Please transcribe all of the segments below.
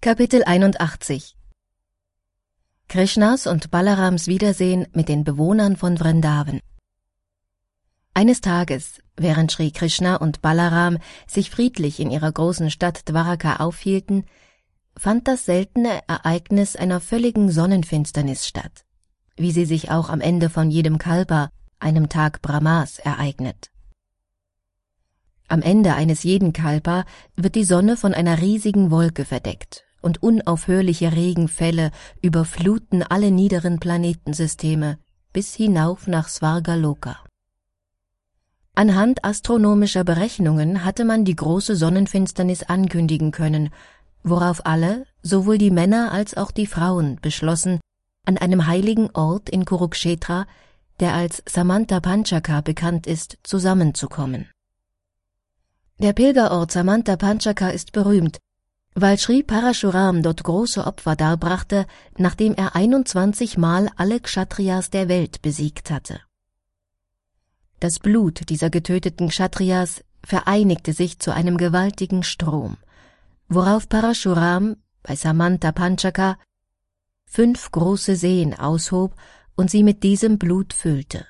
Kapitel 81 Krishnas und Balarams Wiedersehen mit den Bewohnern von Vrindavan. Eines Tages, während Shri Krishna und Balaram sich friedlich in ihrer großen Stadt Dwaraka aufhielten, fand das seltene Ereignis einer völligen Sonnenfinsternis statt, wie sie sich auch am Ende von jedem Kalpa, einem Tag Brahmas, ereignet. Am Ende eines jeden Kalpa wird die Sonne von einer riesigen Wolke verdeckt und unaufhörliche Regenfälle überfluten alle niederen Planetensysteme bis hinauf nach Svargaloka. Anhand astronomischer Berechnungen hatte man die große Sonnenfinsternis ankündigen können, worauf alle, sowohl die Männer als auch die Frauen, beschlossen, an einem heiligen Ort in Kurukshetra, der als Samanta Panchaka bekannt ist, zusammenzukommen. Der Pilgerort Samanta Panchaka ist berühmt, weil Sri Parashuram dort große Opfer darbrachte, nachdem er 21 Mal alle Kshatriyas der Welt besiegt hatte. Das Blut dieser getöteten Kshatriyas vereinigte sich zu einem gewaltigen Strom, worauf Parashuram bei Samanta Panchaka 5 große Seen aushob und sie mit diesem Blut füllte.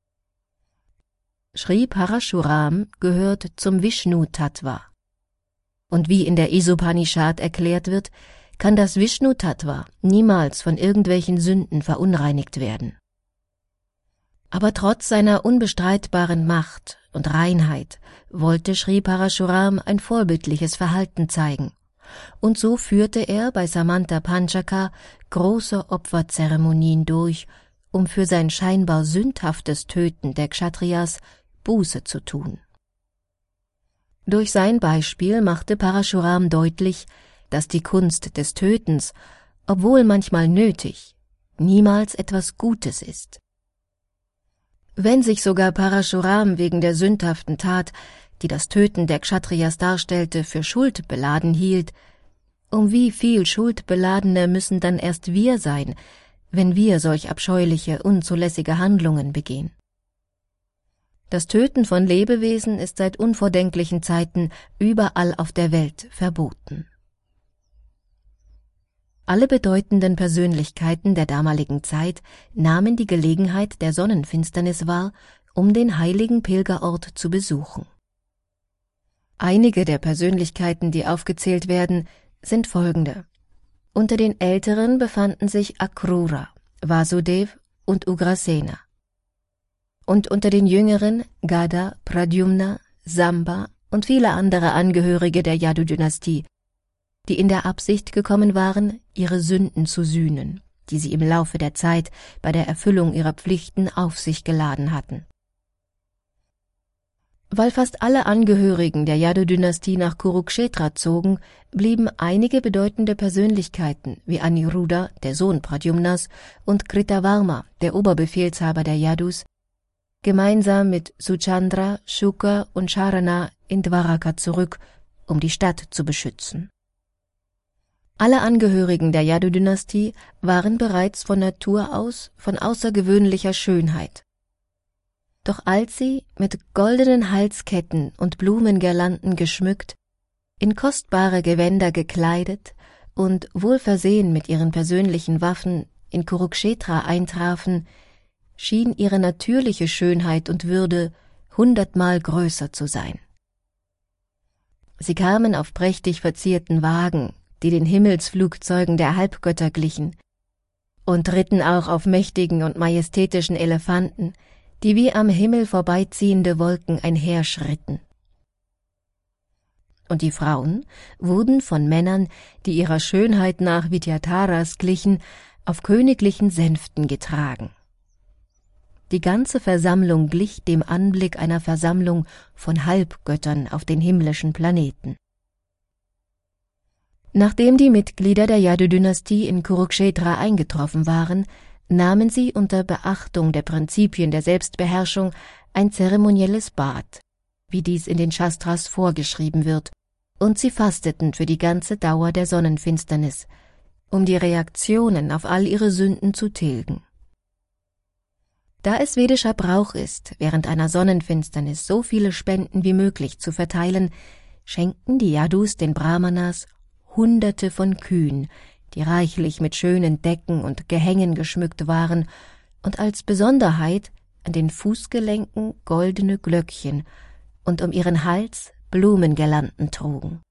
Shri Parashuram gehört zum Vishnu-Tattva. Und wie in der Isopanishad erklärt wird, kann das Vishnu-Tattva niemals von irgendwelchen Sünden verunreinigt werden. Aber trotz seiner unbestreitbaren Macht und Reinheit wollte Shri Parashuram ein vorbildliches Verhalten zeigen, und so führte er bei Samanta Panchaka große Opferzeremonien durch, um für sein scheinbar sündhaftes Töten der Kshatriyas Buße zu tun. Durch sein Beispiel machte Parashuram deutlich, dass die Kunst des Tötens, obwohl manchmal nötig, niemals etwas Gutes ist. Wenn sich sogar Parashuram wegen der sündhaften Tat, die das Töten der Kshatriyas darstellte, für schuldbeladen hielt, um wie viel Schuldbeladene müssen dann erst wir sein, wenn wir solch abscheuliche, unzulässige Handlungen begehen? Das Töten von Lebewesen ist seit unvordenklichen Zeiten überall auf der Welt verboten. Alle bedeutenden Persönlichkeiten der damaligen Zeit nahmen die Gelegenheit der Sonnenfinsternis wahr, um den heiligen Pilgerort zu besuchen. Einige der Persönlichkeiten, die aufgezählt werden, sind folgende. Unter den Älteren befanden sich Akrura, Vasudev und Ugrasena. Und unter den Jüngeren Gada, Pradyumna, Samba und viele andere Angehörige der Yadu-Dynastie, die in der Absicht gekommen waren, ihre Sünden zu sühnen, die sie im Laufe der Zeit bei der Erfüllung ihrer Pflichten auf sich geladen hatten. Weil fast alle Angehörigen der Yadu-Dynastie nach Kurukshetra zogen, blieben einige bedeutende Persönlichkeiten wie Aniruddha, der Sohn Pradyumnas, und Kritavarma, der Oberbefehlshaber der Yadus, gemeinsam mit Suchandra, Shuka und Charana in Dwaraka zurück, um die Stadt zu beschützen. Alle Angehörigen der Yadu-Dynastie waren bereits von Natur aus von außergewöhnlicher Schönheit. Doch als sie, mit goldenen Halsketten und Blumengirlanden geschmückt, in kostbare Gewänder gekleidet und wohlversehen mit ihren persönlichen Waffen in Kurukshetra eintrafen, schien ihre natürliche Schönheit und Würde 100-mal größer zu sein. Sie kamen auf prächtig verzierten Wagen, die den Himmelsflugzeugen der Halbgötter glichen, und ritten auch auf mächtigen und majestätischen Elefanten, die wie am Himmel vorbeiziehende Wolken einherschritten. Und die Frauen wurden von Männern, die ihrer Schönheit nach Vidyadharas glichen, auf königlichen Sänften getragen. Die ganze Versammlung glich dem Anblick einer Versammlung von Halbgöttern auf den himmlischen Planeten. Nachdem die Mitglieder der Yadu-Dynastie in Kurukshetra eingetroffen waren, nahmen sie unter Beachtung der Prinzipien der Selbstbeherrschung ein zeremonielles Bad, wie dies in den Shastras vorgeschrieben wird, und sie fasteten für die ganze Dauer der Sonnenfinsternis, um die Reaktionen auf all ihre Sünden zu tilgen. Da es vedischer Brauch ist, während einer Sonnenfinsternis so viele Spenden wie möglich zu verteilen, schenkten die Yadus den Brahmanas Hunderte von Kühen, die reichlich mit schönen Decken und Gehängen geschmückt waren und als Besonderheit an den Fußgelenken goldene Glöckchen und um ihren Hals Blumengirlanden trugen.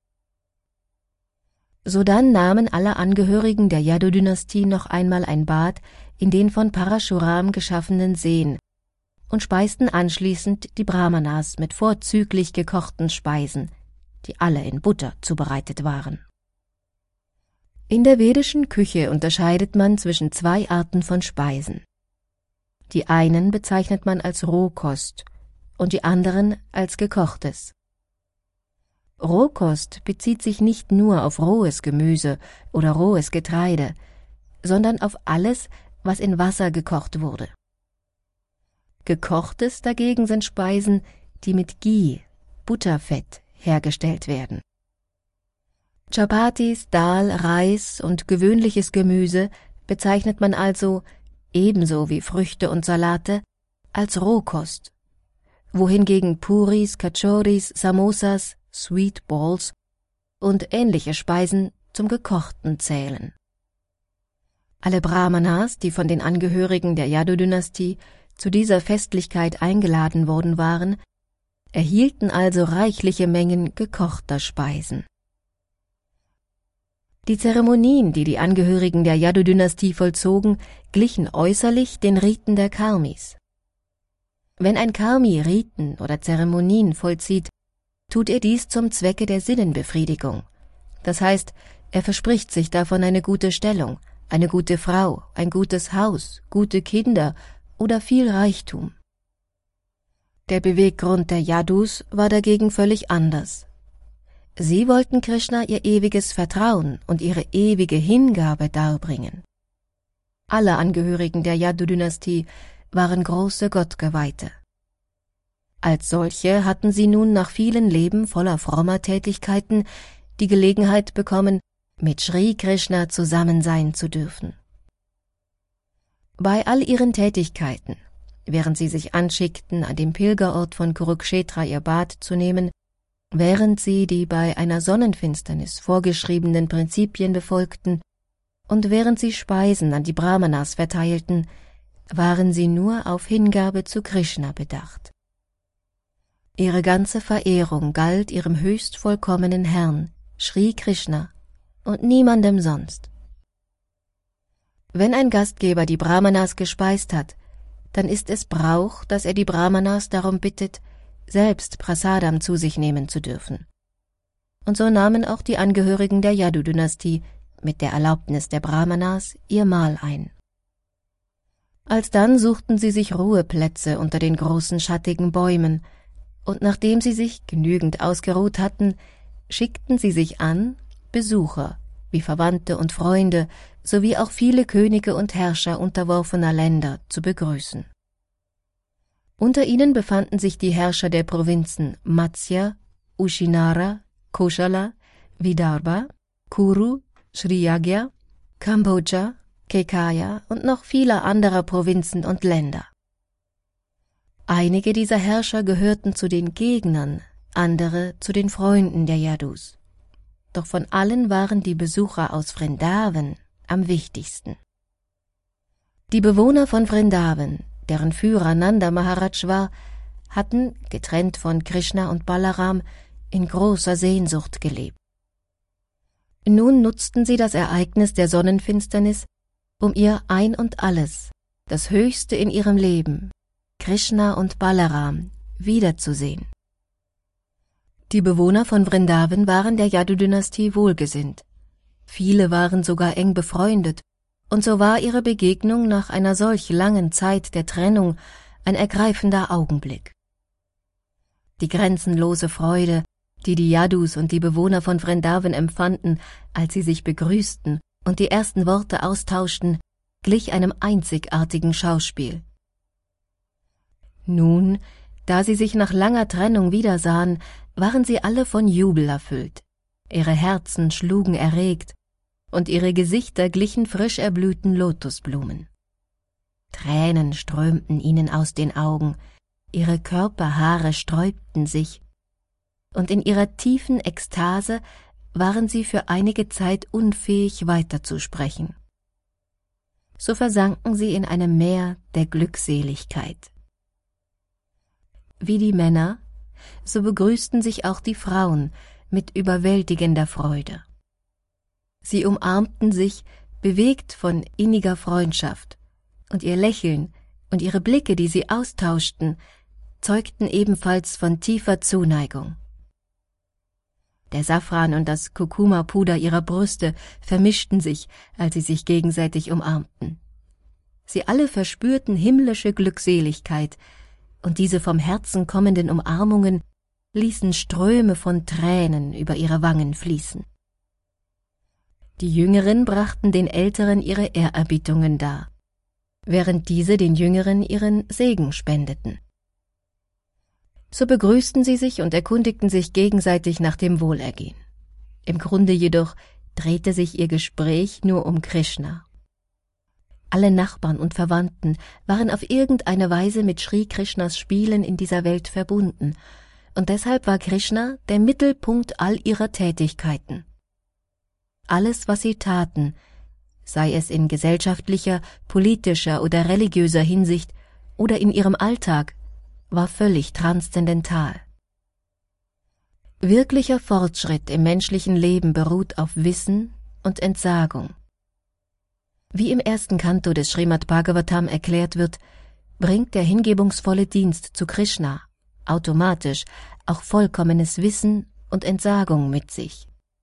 Sodann nahmen alle Angehörigen der Yadu-Dynastie noch einmal ein Bad in den von Parashuram geschaffenen Seen und speisten anschließend die Brahmanas mit vorzüglich gekochten Speisen, die alle in Butter zubereitet waren. In der vedischen Küche unterscheidet man zwischen zwei Arten von Speisen. Die einen bezeichnet man als Rohkost und die anderen als Gekochtes. Rohkost bezieht sich nicht nur auf rohes Gemüse oder rohes Getreide, sondern auf alles, was in Wasser gekocht wurde. Gekochtes dagegen sind Speisen, die mit Ghee, Butterfett, hergestellt werden. Chapatis, Dal, Reis und gewöhnliches Gemüse bezeichnet man also, ebenso wie Früchte und Salate, als Rohkost, wohingegen Puris, Kachoris, Samosas, Sweet Balls und ähnliche Speisen zum Gekochten zählen. Alle Brahmanas, die von den Angehörigen der Yadu-Dynastie zu dieser Festlichkeit eingeladen worden waren, erhielten also reichliche Mengen gekochter Speisen. Die Zeremonien, die die Angehörigen der Yadu-Dynastie vollzogen, glichen äußerlich den Riten der Karmis. Wenn ein Karmi Riten oder Zeremonien vollzieht, tut er dies zum Zwecke der Sinnenbefriedigung. Das heißt, er verspricht sich davon eine gute Stellung, eine gute Frau, ein gutes Haus, gute Kinder oder viel Reichtum. Der Beweggrund der Yadus war dagegen völlig anders. Sie wollten Krishna ihr ewiges Vertrauen und ihre ewige Hingabe darbringen. Alle Angehörigen der Yadu-Dynastie waren große Gottgeweihte. Als solche hatten sie nun nach vielen Leben voller frommer Tätigkeiten die Gelegenheit bekommen, mit Shri Krishna zusammen sein zu dürfen. Bei all ihren Tätigkeiten, während sie sich anschickten, an dem Pilgerort von Kurukshetra ihr Bad zu nehmen, während sie die bei einer Sonnenfinsternis vorgeschriebenen Prinzipien befolgten und während sie Speisen an die Brahmanas verteilten, waren sie nur auf Hingabe zu Krishna bedacht. Ihre ganze Verehrung galt ihrem höchst vollkommenen Herrn, Shri Krishna, und niemandem sonst. Wenn ein Gastgeber die Brahmanas gespeist hat, dann ist es Brauch, dass er die Brahmanas darum bittet, selbst Prasadam zu sich nehmen zu dürfen. Und so nahmen auch die Angehörigen der Yadu-Dynastie mit der Erlaubnis der Brahmanas ihr Mahl ein. Alsdann suchten sie sich Ruheplätze unter den großen schattigen Bäumen, und nachdem sie sich genügend ausgeruht hatten, schickten sie sich an, Besucher, wie Verwandte und Freunde, sowie auch viele Könige und Herrscher unterworfener Länder zu begrüßen. Unter ihnen befanden sich die Herrscher der Provinzen Matsya, Ushinara, Koshala, Vidarbha, Kuru, Sriyagya, Kambodscha, Kekaya und noch viele anderer Provinzen und Länder. Einige dieser Herrscher gehörten zu den Gegnern, andere zu den Freunden der Yadus. Doch von allen waren die Besucher aus Vrindavan am wichtigsten. Die Bewohner von Vrindavan, deren Führer Nanda Maharaj war, hatten, getrennt von Krishna und Balaram, in großer Sehnsucht gelebt. Nun nutzten sie das Ereignis der Sonnenfinsternis, um ihr Ein und Alles, das Höchste in ihrem Leben, Krishna und Balaram, wiederzusehen. Die Bewohner von Vrindavan waren der Yadu-Dynastie wohlgesinnt. Viele waren sogar eng befreundet, und so war ihre Begegnung nach einer solch langen Zeit der Trennung ein ergreifender Augenblick. Die grenzenlose Freude, die die Yadus und die Bewohner von Vrindavan empfanden, als sie sich begrüßten und die ersten Worte austauschten, glich einem einzigartigen Schauspiel. Nun, da sie sich nach langer Trennung wiedersahen, waren sie alle von Jubel erfüllt. Ihre Herzen schlugen erregt, und ihre Gesichter glichen frisch erblühten Lotusblumen. Tränen strömten ihnen aus den Augen, ihre Körperhaare sträubten sich, und in ihrer tiefen Ekstase waren sie für einige Zeit unfähig weiterzusprechen. So versanken sie in einem Meer der Glückseligkeit. Wie die Männer, so begrüßten sich auch die Frauen mit überwältigender Freude. Sie umarmten sich, bewegt von inniger Freundschaft, und ihr Lächeln und ihre Blicke, die sie austauschten, zeugten ebenfalls von tiefer Zuneigung. Der Safran und das Kurkuma-Puder ihrer Brüste vermischten sich, als sie sich gegenseitig umarmten. Sie alle verspürten himmlische Glückseligkeit, und diese vom Herzen kommenden Umarmungen ließen Ströme von Tränen über ihre Wangen fließen. Die Jüngeren brachten den Älteren ihre Ehrerbietungen dar, während diese den Jüngeren ihren Segen spendeten. So begrüßten sie sich und erkundigten sich gegenseitig nach dem Wohlergehen. Im Grunde jedoch drehte sich ihr Gespräch nur um Krishna. Alle Nachbarn und Verwandten waren auf irgendeine Weise mit Sri Krishnas Spielen in dieser Welt verbunden, und deshalb war Krishna der Mittelpunkt all ihrer Tätigkeiten. Alles, was sie taten, sei es in gesellschaftlicher, politischer oder religiöser Hinsicht oder in ihrem Alltag, war völlig transzendental. Wirklicher Fortschritt im menschlichen Leben beruht auf Wissen und Entsagung. Wie im ersten Kanto des Srimad Bhagavatam erklärt wird, bringt der hingebungsvolle Dienst zu Krishna automatisch auch vollkommenes Wissen und Entsagung mit sich.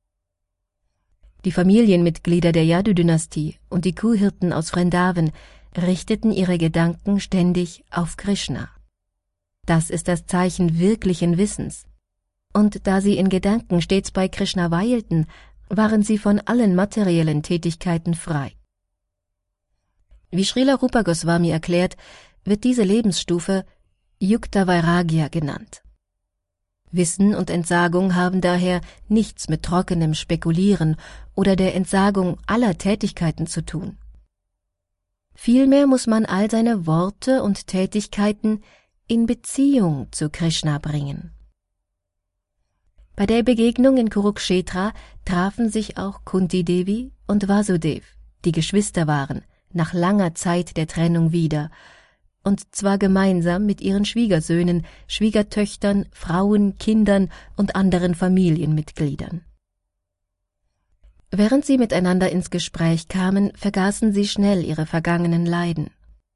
Die Familienmitglieder der Yadu-Dynastie und die Kuhhirten aus Vrindavan richteten ihre Gedanken ständig auf Krishna. Das ist das Zeichen wirklichen Wissens. Und da sie in Gedanken stets bei Krishna weilten, waren sie von allen materiellen Tätigkeiten frei. Wie Srila Rupa Goswami erklärt, wird diese Lebensstufe Yukta Vairagya genannt. Wissen und Entsagung haben daher nichts mit trockenem Spekulieren oder der Entsagung aller Tätigkeiten zu tun. Vielmehr muss man all seine Worte und Tätigkeiten in Beziehung zu Krishna bringen. Bei der Begegnung in Kurukshetra trafen sich auch Kunti Devi und Vasudev, die Geschwister waren, nach langer Zeit der Trennung wieder, und zwar gemeinsam mit ihren Schwiegersöhnen, Schwiegertöchtern, Frauen, Kindern und anderen Familienmitgliedern. Während sie miteinander ins Gespräch kamen, vergaßen sie schnell ihre vergangenen Leiden.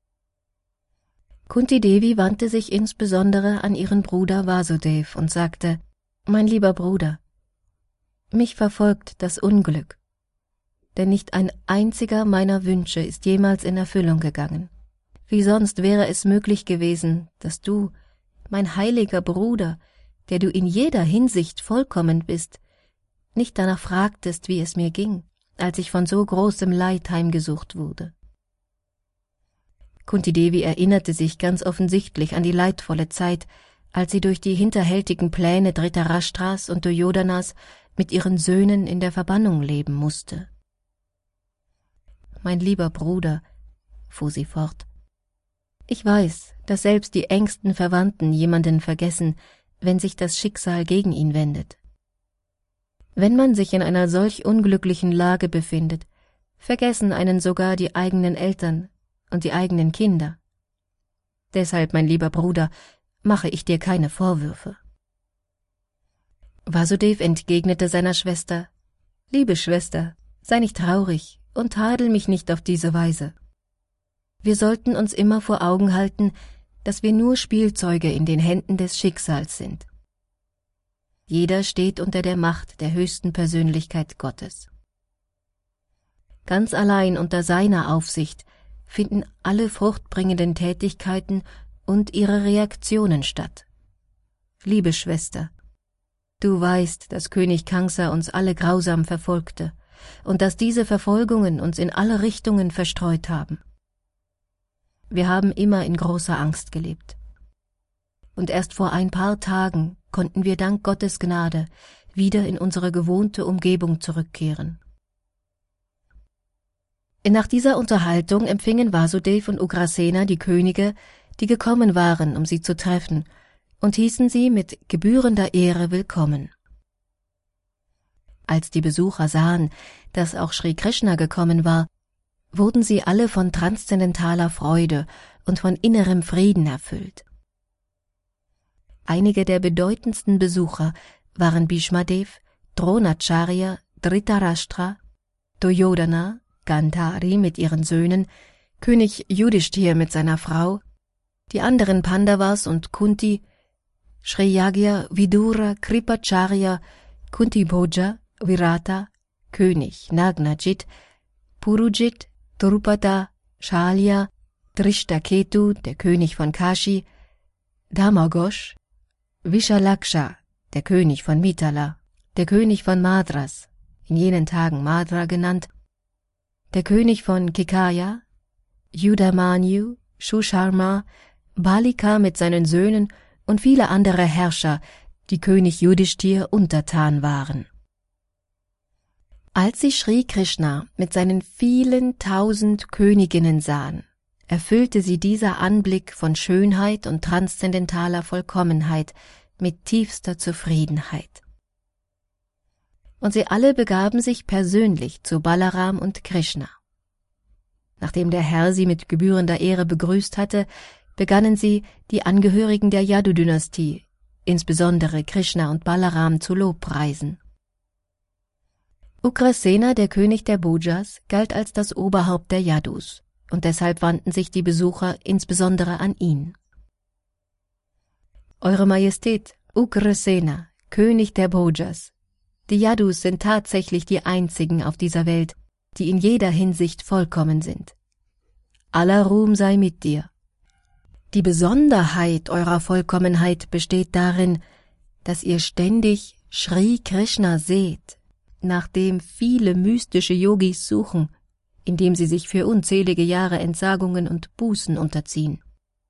Kunti Devi wandte sich insbesondere an ihren Bruder Vasudev und sagte: »Mein lieber Bruder, mich verfolgt das Unglück, denn nicht ein einziger meiner Wünsche ist jemals in Erfüllung gegangen. Wie sonst wäre es möglich gewesen, dass du, mein heiliger Bruder, der du in jeder Hinsicht vollkommen bist, nicht danach fragtest, wie es mir ging, als ich von so großem Leid heimgesucht wurde.« Kunti Devi erinnerte sich ganz offensichtlich an die leidvolle Zeit, als sie durch die hinterhältigen Pläne Dhritarashtras und Duryodanas mit ihren Söhnen in der Verbannung leben musste. »Mein lieber Bruder«, fuhr sie fort, »ich weiß, dass selbst die engsten Verwandten jemanden vergessen, wenn sich das Schicksal gegen ihn wendet. Wenn man sich in einer solch unglücklichen Lage befindet, vergessen einen sogar die eigenen Eltern und die eigenen Kinder. Deshalb, mein lieber Bruder, mache ich dir keine Vorwürfe.« Vasudev entgegnete seiner Schwester: »Liebe Schwester, sei nicht traurig und tadel mich nicht auf diese Weise. Wir sollten uns immer vor Augen halten, dass wir nur Spielzeuge in den Händen des Schicksals sind. Jeder steht unter der Macht der höchsten Persönlichkeit Gottes. Ganz allein unter seiner Aufsicht finden alle fruchtbringenden Tätigkeiten und ihre Reaktionen statt. Liebe Schwester, du weißt, dass König Kangsa uns alle grausam verfolgte und dass diese Verfolgungen uns in alle Richtungen verstreut haben. Wir haben immer in großer Angst gelebt. Und erst vor ein paar Tagen konnten wir dank Gottes Gnade wieder in unsere gewohnte Umgebung zurückkehren.« Nach dieser Unterhaltung empfingen Vasudev und Ugrasena die Könige, die gekommen waren, um sie zu treffen, und hießen sie mit gebührender Ehre willkommen. Als die Besucher sahen, dass auch Sri Krishna gekommen war, wurden sie alle von transzendentaler Freude und von innerem Frieden erfüllt. Einige der bedeutendsten Besucher waren Bhishmadev, Dronacharya, Dhritarashtra, Duryodhana, Gandhari mit ihren Söhnen, König Yudhishthir mit seiner Frau, die anderen Pandavas und Kunti, Shriyagya, Vidura, Kripacharya, Kuntibhoja, Virata, König Nagnajit, Purujit, Drupada, Shalya, Drishtaketu, der König von Kashi, Dharmaghosh, Vishalaksha, der König von Mithala, der König von Madras, in jenen Tagen Madra genannt, der König von Kekaya, Yudamanyu, Shusharma, Balika mit seinen Söhnen und viele andere Herrscher, die König Yudhishthir untertan waren. Als sie Sri Krishna mit seinen vielen 1000 Königinnen sahen, erfüllte sie dieser Anblick von Schönheit und transzendentaler Vollkommenheit mit tiefster Zufriedenheit. Und sie alle begaben sich persönlich zu Balaram und Krishna. Nachdem der Herr sie mit gebührender Ehre begrüßt hatte, begannen sie, die Angehörigen der Yadu-Dynastie, insbesondere Krishna und Balaram, zu lobpreisen. Ugrasena, der König der Bhojas, galt als das Oberhaupt der Yadus, und deshalb wandten sich die Besucher insbesondere an ihn. Eure Majestät, Ugrasena, König der Bhojas, die Yadus sind tatsächlich die einzigen auf dieser Welt, die in jeder Hinsicht vollkommen sind. Aller Ruhm sei mit dir. Die Besonderheit eurer Vollkommenheit besteht darin, dass ihr ständig Sri Krishna seht, nach dem viele mystische Yogis suchen, indem sie sich für unzählige Jahre Entsagungen und Bußen unterziehen.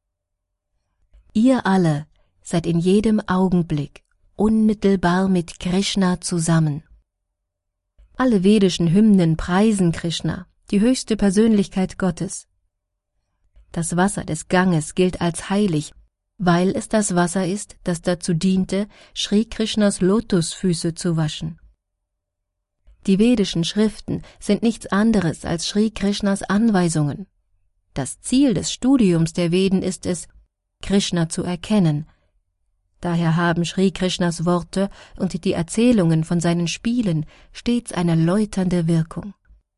Ihr alle seid in jedem Augenblick unmittelbar mit Krishna zusammen. Alle vedischen Hymnen preisen Krishna, die höchste Persönlichkeit Gottes. Das Wasser des Ganges gilt als heilig, weil es das Wasser ist, das dazu diente, Sri Krishnas Lotusfüße zu waschen. Die vedischen Schriften sind nichts anderes als Sri Krishnas Anweisungen. Das Ziel des Studiums der Veden ist es, Krishna zu erkennen. Daher haben Sri Krishnas Worte und die Erzählungen von seinen Spielen stets eine läuternde Wirkung.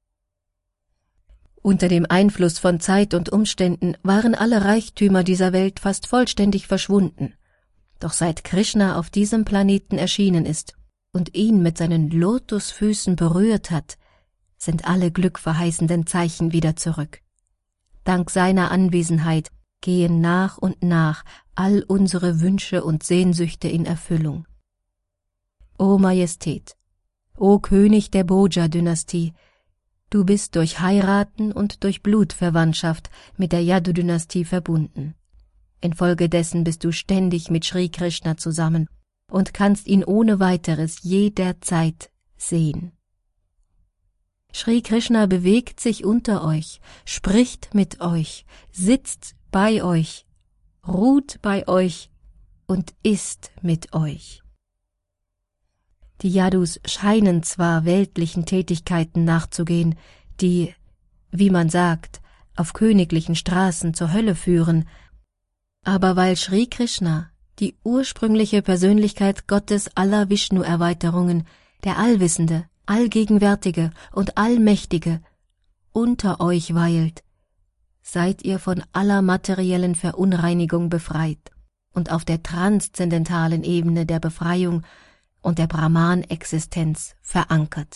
Unter dem Einfluss von Zeit und Umständen waren alle Reichtümer dieser Welt fast vollständig verschwunden. Doch seit Krishna auf diesem Planeten erschienen ist und ihn mit seinen Lotusfüßen berührt hat, sind alle glückverheißenden Zeichen wieder zurück. Dank seiner Anwesenheit gehen nach und nach all unsere Wünsche und Sehnsüchte in Erfüllung. O Majestät, o König der Bhoja-Dynastie, du bist durch Heiraten und durch Blutverwandtschaft mit der Yadu-Dynastie verbunden. Infolgedessen bist du ständig mit Sri Krishna zusammen und kannst ihn ohne weiteres jederzeit sehen. Sri Krishna bewegt sich unter euch, spricht mit euch, sitzt bei euch, ruht bei euch und ist mit euch. Die Yadus scheinen zwar weltlichen Tätigkeiten nachzugehen, die, wie man sagt, auf königlichen Straßen zur Hölle führen, aber weil Sri Krishna, die ursprüngliche Persönlichkeit Gottes aller Vishnu-Erweiterungen, der Allwissende, Allgegenwärtige und Allmächtige, unter euch weilt, seid ihr von aller materiellen Verunreinigung befreit und auf der transzendentalen Ebene der Befreiung und der Brahman-Existenz verankert.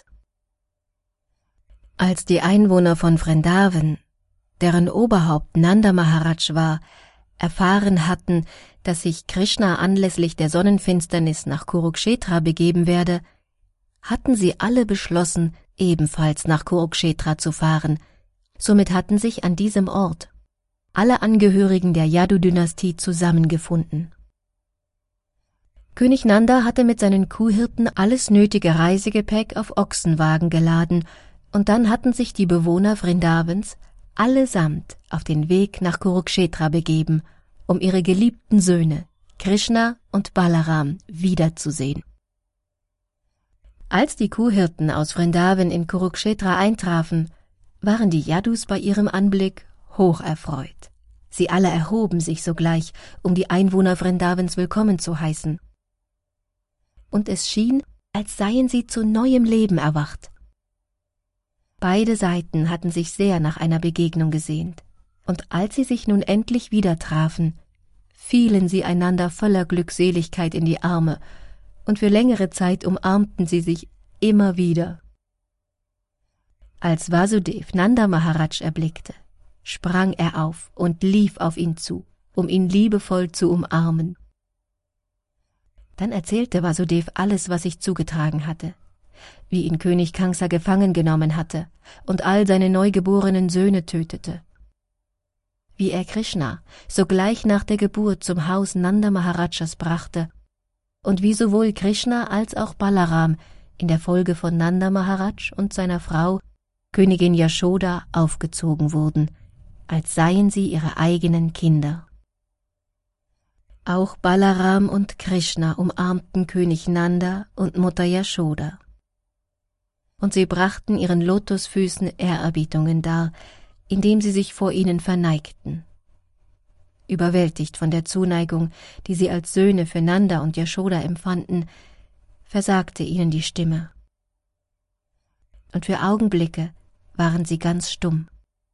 Als die Einwohner von Vrindavan, deren Oberhaupt Nanda Maharaj war, erfahren hatten, dass sich Krishna anlässlich der Sonnenfinsternis nach Kurukshetra begeben werde, hatten sie alle beschlossen, ebenfalls nach Kurukshetra zu fahren. Somit hatten sich an diesem Ort alle Angehörigen der Yadu-Dynastie zusammengefunden. König Nanda hatte mit seinen Kuhhirten alles nötige Reisegepäck auf Ochsenwagen geladen, und dann hatten sich die Bewohner Vrindavans allesamt auf den Weg nach Kurukshetra begeben, um ihre geliebten Söhne Krishna und Balaram wiederzusehen. Als die Kuhhirten aus Vrindavan in Kurukshetra eintrafen, waren die Yadus bei ihrem Anblick hoch erfreut. Sie alle erhoben sich sogleich, um die Einwohner Vrindavans willkommen zu heißen. Und es schien, als seien sie zu neuem Leben erwacht. Beide Seiten hatten sich sehr nach einer Begegnung gesehnt, und als sie sich nun endlich wieder trafen, fielen sie einander voller Glückseligkeit in die Arme, und für längere Zeit umarmten sie sich immer wieder. Als Vasudev Nanda Maharaj erblickte, sprang er auf und lief auf ihn zu, um ihn liebevoll zu umarmen. Dann erzählte Vasudev alles, was sich zugetragen hatte, wie ihn König Kamsa gefangen genommen hatte und all seine neugeborenen Söhne tötete, wie er Krishna sogleich nach der Geburt zum Haus Nanda Maharajas brachte und wie sowohl Krishna als auch Balaram in der Folge von Nanda Maharaj und seiner Frau, Königin Yashoda, aufgezogen wurden, als seien sie ihre eigenen Kinder. Auch Balaram und Krishna umarmten König Nanda und Mutter Yashoda. Und sie brachten ihren Lotusfüßen Ehrerbietungen dar, indem sie sich vor ihnen verneigten. Überwältigt von der Zuneigung, die sie als Söhne für Nanda und Yashoda empfanden, versagte ihnen die Stimme. Und für Augenblicke waren sie ganz stumm.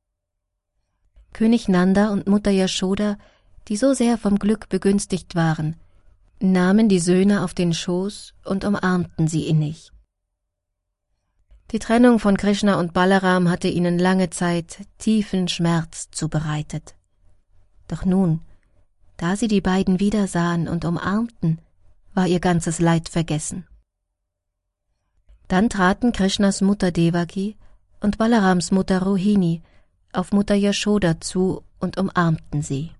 König Nanda und Mutter Yashoda, die so sehr vom Glück begünstigt waren, nahmen die Söhne auf den Schoß und umarmten sie innig. Die Trennung von Krishna und Balaram hatte ihnen lange Zeit tiefen Schmerz zubereitet. Doch nun, da sie die beiden wiedersahen und umarmten, war ihr ganzes Leid vergessen. Dann traten Krishnas Mutter Devaki und Balarams Mutter Rohini auf Mutter Yashoda zu und umarmten sie.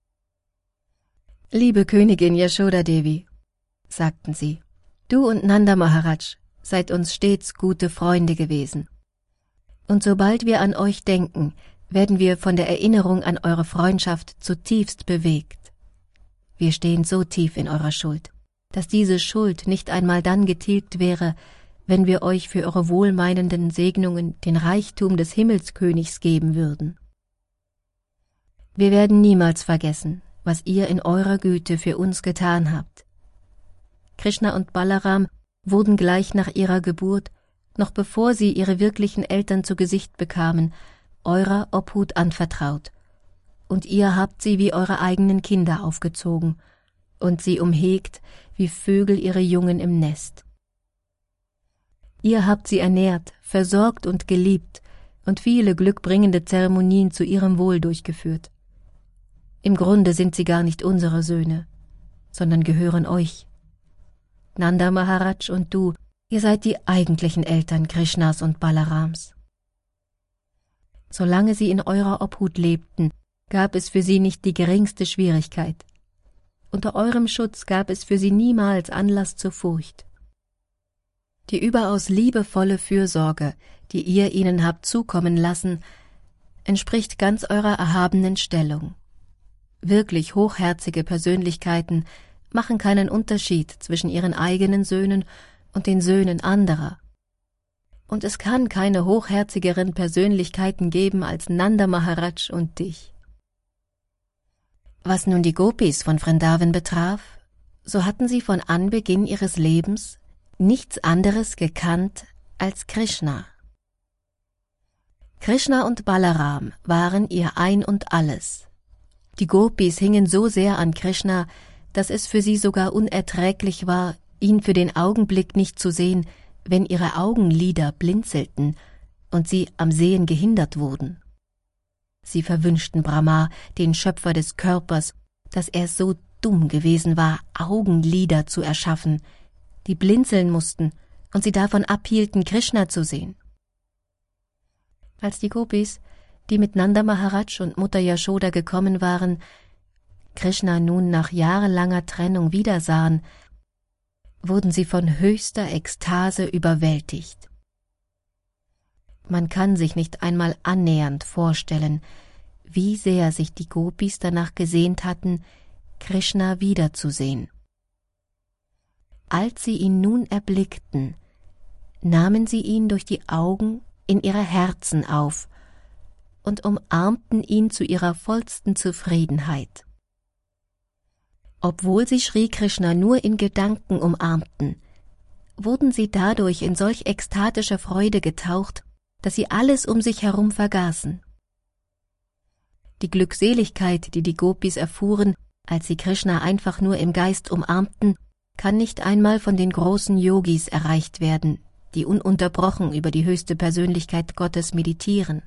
»Liebe Königin Yashoda Devi«, sagten sie, »du und Nanda Maharaj seid uns stets gute Freunde gewesen. Und sobald wir an euch denken, werden wir von der Erinnerung an eure Freundschaft zutiefst bewegt. Wir stehen so tief in eurer Schuld, dass diese Schuld nicht einmal dann getilgt wäre, wenn wir euch für eure wohlmeinenden Segnungen den Reichtum des Himmelskönigs geben würden. Wir werden niemals vergessen, was ihr in eurer Güte für uns getan habt. Krishna und Balaram wurden gleich nach ihrer Geburt, noch bevor sie ihre wirklichen Eltern zu Gesicht bekamen, eurer Obhut anvertraut, und ihr habt sie wie eure eigenen Kinder aufgezogen und sie umhegt wie Vögel ihre Jungen im Nest. Ihr habt sie ernährt, versorgt und geliebt und viele glückbringende Zeremonien zu ihrem Wohl durchgeführt. Im Grunde sind sie gar nicht unsere Söhne, sondern gehören euch. Nanda Maharaj und du, ihr seid die eigentlichen Eltern Krishnas und Balarams. Solange sie in eurer Obhut lebten, gab es für sie nicht die geringste Schwierigkeit. Unter eurem Schutz gab es für sie niemals Anlass zur Furcht. Die überaus liebevolle Fürsorge, die ihr ihnen habt zukommen lassen, entspricht ganz eurer erhabenen Stellung. Wirklich hochherzige Persönlichkeiten machen keinen Unterschied zwischen ihren eigenen Söhnen und den Söhnen anderer. Und es kann keine hochherzigeren Persönlichkeiten geben als Nanda Maharaj und dich. Was nun die Gopis von Vrindavan betraf, so hatten sie von Anbeginn ihres Lebens nichts anderes gekannt als Krishna. Krishna und Balaram waren ihr Ein und Alles. Die Gopis hingen so sehr an Krishna, dass es für sie sogar unerträglich war, ihn für den Augenblick nicht zu sehen, wenn ihre Augenlider blinzelten und sie am Sehen gehindert wurden. Sie verwünschten Brahma, den Schöpfer des Körpers, dass er so dumm gewesen war, Augenlider zu erschaffen, die blinzeln mussten und sie davon abhielten, Krishna zu sehen. Als die Gopis, die mit Nanda Maharaj und Mutter Yashoda gekommen waren, Krishna nun nach jahrelanger Trennung wiedersahen, wurden sie von höchster Ekstase überwältigt. Man kann sich nicht einmal annähernd vorstellen, wie sehr sich die Gopis danach gesehnt hatten, Krishna wiederzusehen. Als sie ihn nun erblickten, nahmen sie ihn durch die Augen in ihre Herzen auf und umarmten ihn zu ihrer vollsten Zufriedenheit. Obwohl sie Sri Krishna nur in Gedanken umarmten, wurden sie dadurch in solch ekstatische Freude getaucht, dass sie alles um sich herum vergaßen. Die Glückseligkeit, die die Gopis erfuhren, als sie Krishna einfach nur im Geist umarmten, kann nicht einmal von den großen Yogis erreicht werden, die ununterbrochen über die höchste Persönlichkeit Gottes meditieren.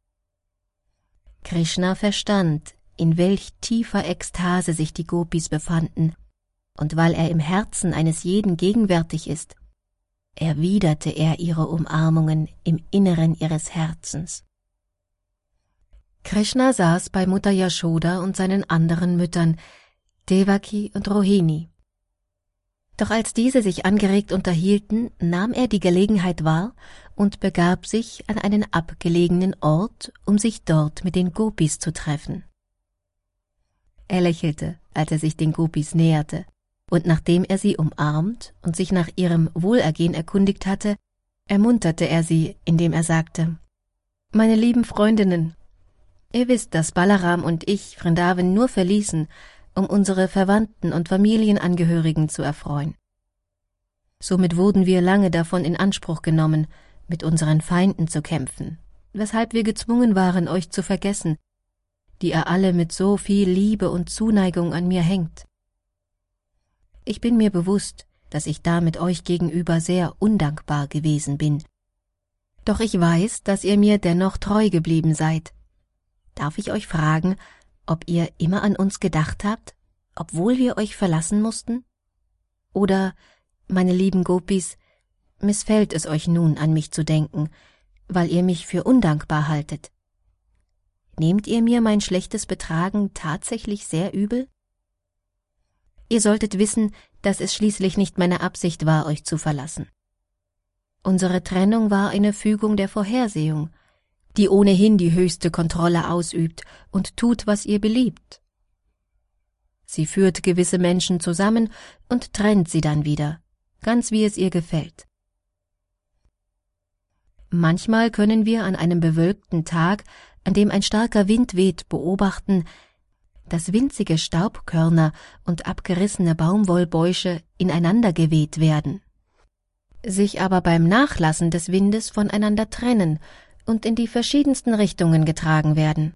Krishna verstand, in welch tiefer Ekstase sich die Gopis befanden, und weil er im Herzen eines jeden gegenwärtig ist, erwiderte er ihre Umarmungen im Inneren ihres Herzens. Krishna saß bei Mutter Yashoda und seinen anderen Müttern, Devaki und Rohini. Doch als diese sich angeregt unterhielten, nahm er die Gelegenheit wahr und begab sich an einen abgelegenen Ort, um sich dort mit den Gopis zu treffen. Er lächelte, als er sich den Gopis näherte, und nachdem er sie umarmt und sich nach ihrem Wohlergehen erkundigt hatte, ermunterte er sie, indem er sagte: »Meine lieben Freundinnen, ihr wisst, dass Balaram und ich Vrindavan nur verließen, um unsere Verwandten und Familienangehörigen zu erfreuen. Somit wurden wir lange davon in Anspruch genommen, mit unseren Feinden zu kämpfen, weshalb wir gezwungen waren, euch zu vergessen, die ihr alle mit so viel Liebe und Zuneigung an mir hängt. Ich bin mir bewusst, dass ich damit euch gegenüber sehr undankbar gewesen bin. Doch ich weiß, dass ihr mir dennoch treu geblieben seid. Darf ich euch fragen, ob ihr immer an uns gedacht habt, obwohl wir euch verlassen mussten? Oder, meine lieben Gopis, missfällt es euch nun, an mich zu denken, weil ihr mich für undankbar haltet? Nehmt ihr mir mein schlechtes Betragen tatsächlich sehr übel? Ihr solltet wissen, dass es schließlich nicht meine Absicht war, euch zu verlassen. Unsere Trennung war eine Fügung der Vorhersehung, die ohnehin die höchste Kontrolle ausübt und tut, was ihr beliebt. Sie führt gewisse Menschen zusammen und trennt sie dann wieder, ganz wie es ihr gefällt. Manchmal können wir an einem bewölkten Tag, an dem ein starker Wind weht, beobachten, dass winzige Staubkörner und abgerissene Baumwollbäusche ineinander geweht werden, sich aber beim Nachlassen des Windes voneinander trennen und in die verschiedensten Richtungen getragen werden.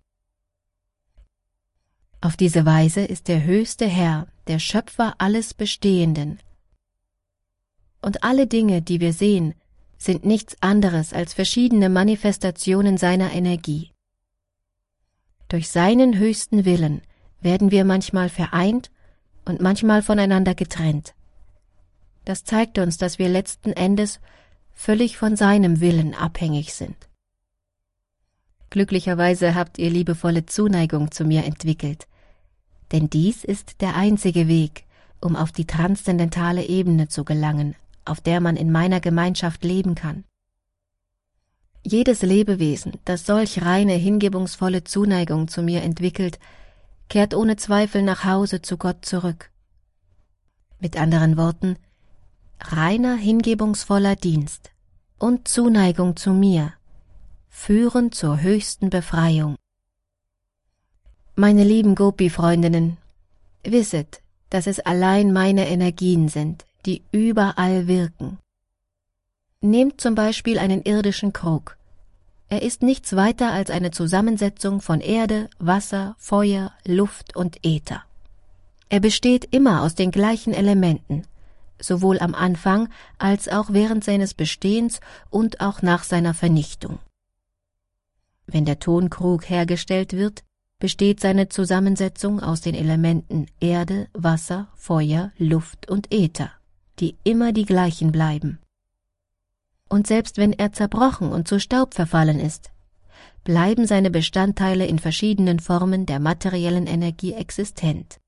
Auf diese Weise ist der höchste Herr, der Schöpfer alles Bestehenden. Und alle Dinge, die wir sehen, sind nichts anderes als verschiedene Manifestationen seiner Energie. Durch seinen höchsten Willen werden wir manchmal vereint und manchmal voneinander getrennt. Das zeigt uns, dass wir letzten Endes völlig von seinem Willen abhängig sind. Glücklicherweise habt ihr liebevolle Zuneigung zu mir entwickelt, denn dies ist der einzige Weg, um auf die transzendentale Ebene zu gelangen, auf der man in meiner Gemeinschaft leben kann. Jedes Lebewesen, das solch reine, hingebungsvolle Zuneigung zu mir entwickelt, kehrt ohne Zweifel nach Hause zu Gott zurück. Mit anderen Worten, reiner, hingebungsvoller Dienst und Zuneigung zu mir führen zur höchsten Befreiung. Meine lieben Gopi-Freundinnen, wisset, dass es allein meine Energien sind, die überall wirken. Nehmt zum Beispiel einen irdischen Krug. Er ist nichts weiter als eine Zusammensetzung von Erde, Wasser, Feuer, Luft und Äther. Er besteht immer aus den gleichen Elementen, sowohl am Anfang als auch während seines Bestehens und auch nach seiner Vernichtung. Wenn der Tonkrug hergestellt wird, besteht seine Zusammensetzung aus den Elementen Erde, Wasser, Feuer, Luft und Äther, die immer die gleichen bleiben. Und selbst wenn er zerbrochen und zu Staub verfallen ist, bleiben seine Bestandteile in verschiedenen Formen der materiellen Energie existent.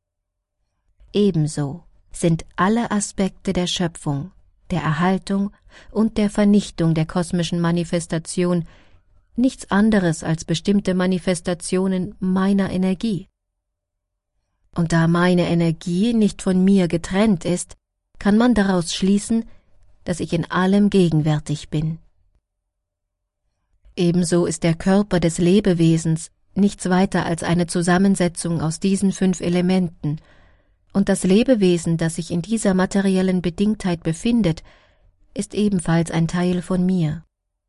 Ebenso sind alle Aspekte der Schöpfung, der Erhaltung und der Vernichtung der kosmischen Manifestation nichts anderes als bestimmte Manifestationen meiner Energie. Und da meine Energie nicht von mir getrennt ist, kann man daraus schließen, dass ich in allem gegenwärtig bin. Ebenso ist der Körper des Lebewesens nichts weiter als eine Zusammensetzung aus diesen 5 Elementen, und das Lebewesen, das sich in dieser materiellen Bedingtheit befindet, ist ebenfalls ein Teil von mir.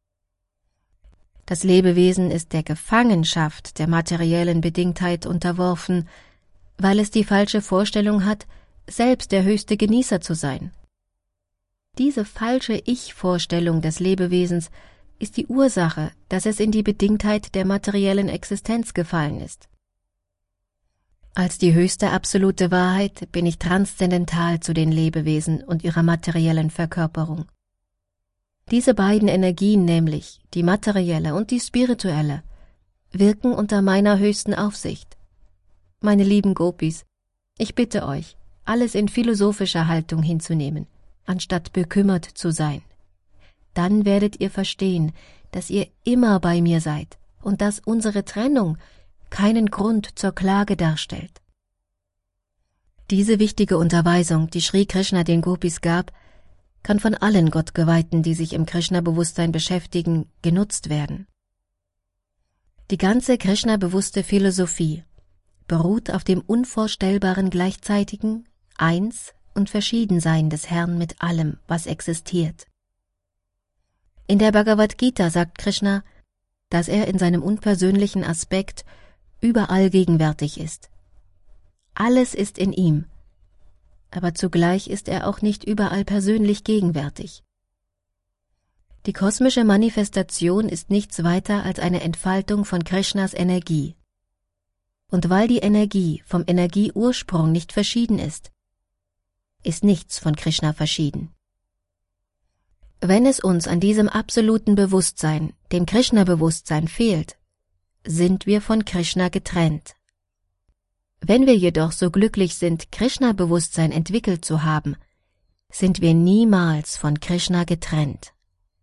Das Lebewesen ist der Gefangenschaft der materiellen Bedingtheit unterworfen, weil es die falsche Vorstellung hat, selbst der höchste Genießer zu sein. Diese falsche Ich-Vorstellung des Lebewesens ist die Ursache, dass es in die Bedingtheit der materiellen Existenz gefallen ist. Als die höchste absolute Wahrheit bin ich transzendental zu den Lebewesen und ihrer materiellen Verkörperung. Diese beiden Energien, nämlich die materielle und die spirituelle, wirken unter meiner höchsten Aufsicht. Meine lieben Gopis, ich bitte euch, alles in philosophischer Haltung hinzunehmen, anstatt bekümmert zu sein. Dann werdet ihr verstehen, dass ihr immer bei mir seid und dass unsere Trennung keinen Grund zur Klage darstellt. Diese wichtige Unterweisung, die Sri Krishna den Gopis gab, kann von allen Gottgeweihten, die sich im Krishna-Bewusstsein beschäftigen, genutzt werden. Die ganze Krishna-bewusste Philosophie beruht auf dem unvorstellbaren gleichzeitigen Eins- und Verschiedensein des Herrn mit allem, was existiert. In der Bhagavad Gita sagt Krishna, dass er in seinem unpersönlichen Aspekt überall gegenwärtig ist. Alles ist in ihm, aber zugleich ist er auch nicht überall persönlich gegenwärtig. Die kosmische Manifestation ist nichts weiter als eine Entfaltung von Krishnas Energie. Und weil die Energie vom Energieursprung nicht verschieden ist nichts von Krishna verschieden. Wenn es uns an diesem absoluten Bewusstsein, dem Krishna-Bewusstsein, fehlt, sind wir von Krishna getrennt. Wenn wir jedoch so glücklich sind, Krishna-Bewusstsein entwickelt zu haben, sind wir niemals von Krishna getrennt.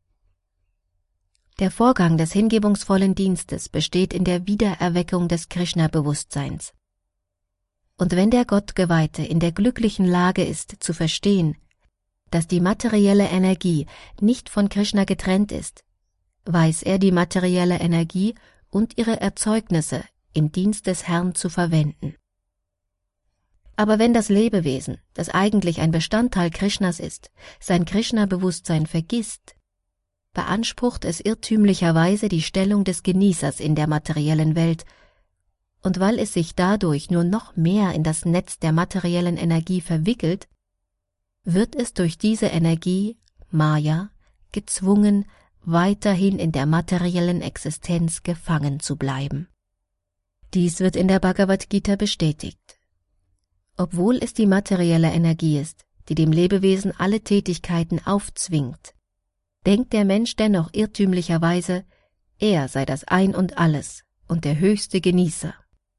Der Vorgang des hingebungsvollen Dienstes besteht in der Wiedererweckung des Krishna-Bewusstseins. Und wenn der Gottgeweihte in der glücklichen Lage ist, zu verstehen, dass die materielle Energie nicht von Krishna getrennt ist, weiß er die materielle Energie und ihre Erzeugnisse im Dienst des Herrn zu verwenden. Aber wenn das Lebewesen, das eigentlich ein Bestandteil Krishnas ist, sein Krishna-Bewusstsein vergisst, beansprucht es irrtümlicherweise die Stellung des Genießers in der materiellen Welt, und weil es sich dadurch nur noch mehr in das Netz der materiellen Energie verwickelt, wird es durch diese Energie, Maya, gezwungen, weiterhin in der materiellen Existenz gefangen zu bleiben. Dies wird in der Bhagavad Gita bestätigt. Obwohl es die materielle Energie ist, die dem Lebewesen alle Tätigkeiten aufzwingt, denkt der Mensch dennoch irrtümlicherweise, er sei das Ein und Alles und der höchste Genießer.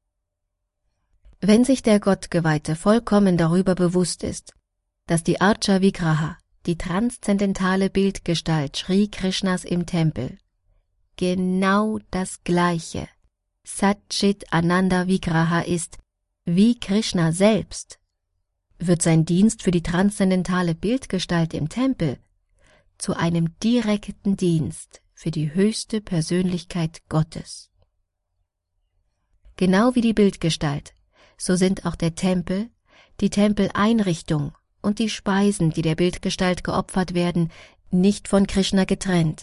Wenn sich der Gottgeweihte vollkommen darüber bewusst ist, dass die Archa Vigraha, die transzendentale Bildgestalt Sri Krishnas im Tempel, genau das gleiche Satchit Ananda Vigraha ist wie Krishna selbst, wird sein Dienst für die transzendentale Bildgestalt im Tempel zu einem direkten Dienst für die höchste Persönlichkeit Gottes. Genau wie die Bildgestalt, so sind auch der Tempel, die Tempeleinrichtung und die Speisen, die der Bildgestalt geopfert werden, nicht von Krishna getrennt.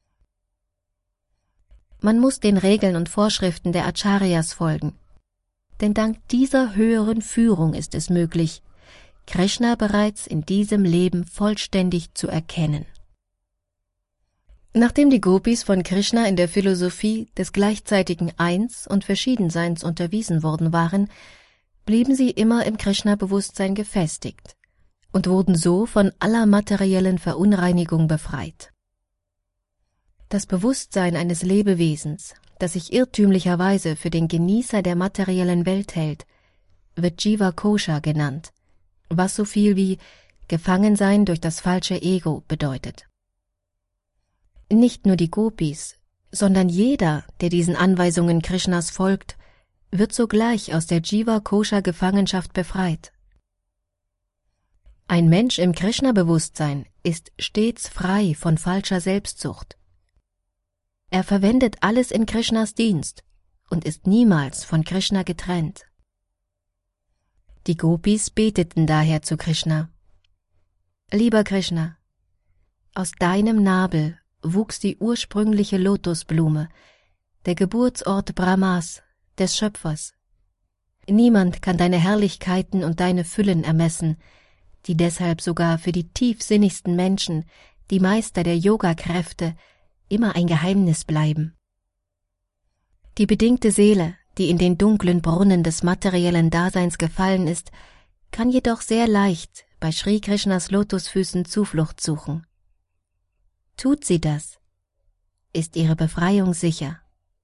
Man muss den Regeln und Vorschriften der Acharyas folgen, denn dank dieser höheren Führung ist es möglich, Krishna bereits in diesem Leben vollständig zu erkennen. Nachdem die Gopis von Krishna in der Philosophie des gleichzeitigen Eins- und Verschiedenseins unterwiesen worden waren, blieben sie immer im Krishna-Bewusstsein gefestigt und wurden so von aller materiellen Verunreinigung befreit. Das Bewusstsein eines Lebewesens, das sich irrtümlicherweise für den Genießer der materiellen Welt hält, wird Jiva Kosha genannt, was so viel wie Gefangensein durch das falsche Ego bedeutet. Nicht nur die Gopis, sondern jeder, der diesen Anweisungen Krishnas folgt, wird sogleich aus der Jiva-Kosha-Gefangenschaft befreit. Ein Mensch im Krishna-Bewusstsein ist stets frei von falscher Selbstsucht. Er verwendet alles in Krishnas Dienst und ist niemals von Krishna getrennt. Die Gopis beteten daher zu Krishna: Lieber Krishna, aus deinem Nabel wuchs die ursprüngliche Lotusblume, der Geburtsort Brahmas, des Schöpfers. Niemand kann deine Herrlichkeiten und deine Füllen ermessen, die deshalb sogar für die tiefsinnigsten Menschen, die Meister der Yoga-Kräfte, immer ein Geheimnis bleiben. Die bedingte Seele, die in den dunklen Brunnen des materiellen Daseins gefallen ist, kann jedoch sehr leicht bei Sri Krishnas Lotusfüßen Zuflucht suchen. Tut sie das, ist ihre Befreiung sicher.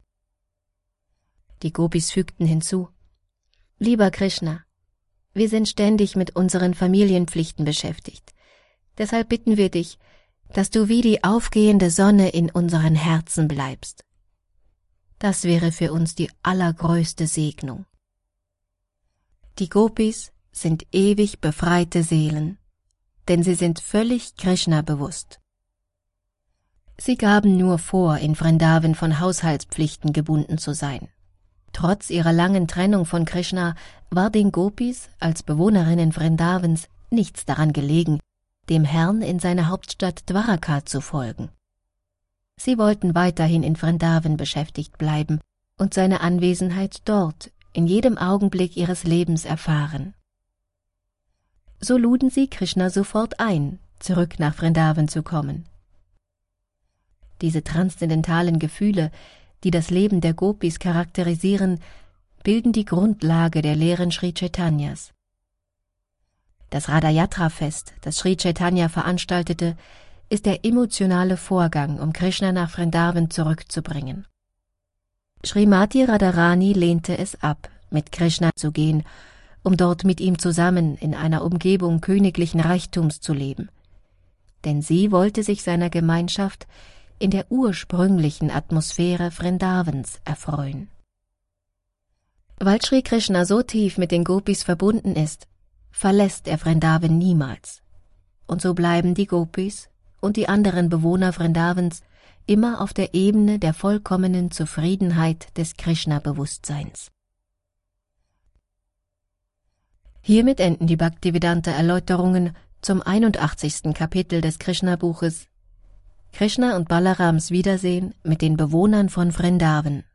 Die Gopis fügten hinzu: Lieber Krishna, wir sind ständig mit unseren Familienpflichten beschäftigt. Deshalb bitten wir dich, dass du wie die aufgehende Sonne in unseren Herzen bleibst. Das wäre für uns die allergrößte Segnung. Die Gopis sind ewig befreite Seelen, denn sie sind völlig Krishna bewusst. Sie gaben nur vor, in Vrindavan von Haushaltspflichten gebunden zu sein. Trotz ihrer langen Trennung von Krishna war den Gopis als Bewohnerinnen Vrindavans nichts daran gelegen, dem Herrn in seine Hauptstadt Dwaraka zu folgen. Sie wollten weiterhin in Vrindavan beschäftigt bleiben und seine Anwesenheit dort in jedem Augenblick ihres Lebens erfahren. So luden sie Krishna sofort ein, zurück nach Vrindavan zu kommen. Diese transzendentalen Gefühle, die das Leben der Gopis charakterisieren, bilden die Grundlage der Lehren Sri Chaitanyas. Das Radha-Yatra-Fest, das Sri Chaitanya veranstaltete, ist der emotionale Vorgang, um Krishna nach Vrindavan zurückzubringen. Srimati Radharani lehnte es ab, mit Krishna zu gehen, um dort mit ihm zusammen in einer Umgebung königlichen Reichtums zu leben. Denn sie wollte sich seiner Gemeinschaft in der ursprünglichen Atmosphäre Vrindavans erfreuen. Weil Sri Krishna so tief mit den Gopis verbunden ist, verlässt er Vrindavan niemals. Und so bleiben die Gopis und die anderen Bewohner Vrindavans immer auf der Ebene der vollkommenen Zufriedenheit des Krishna-Bewusstseins. Hiermit enden die Bhaktivedanta-Erläuterungen zum 81. Kapitel des Krishna-Buches Krishna und Balarams Wiedersehen mit den Bewohnern von Vrindavan.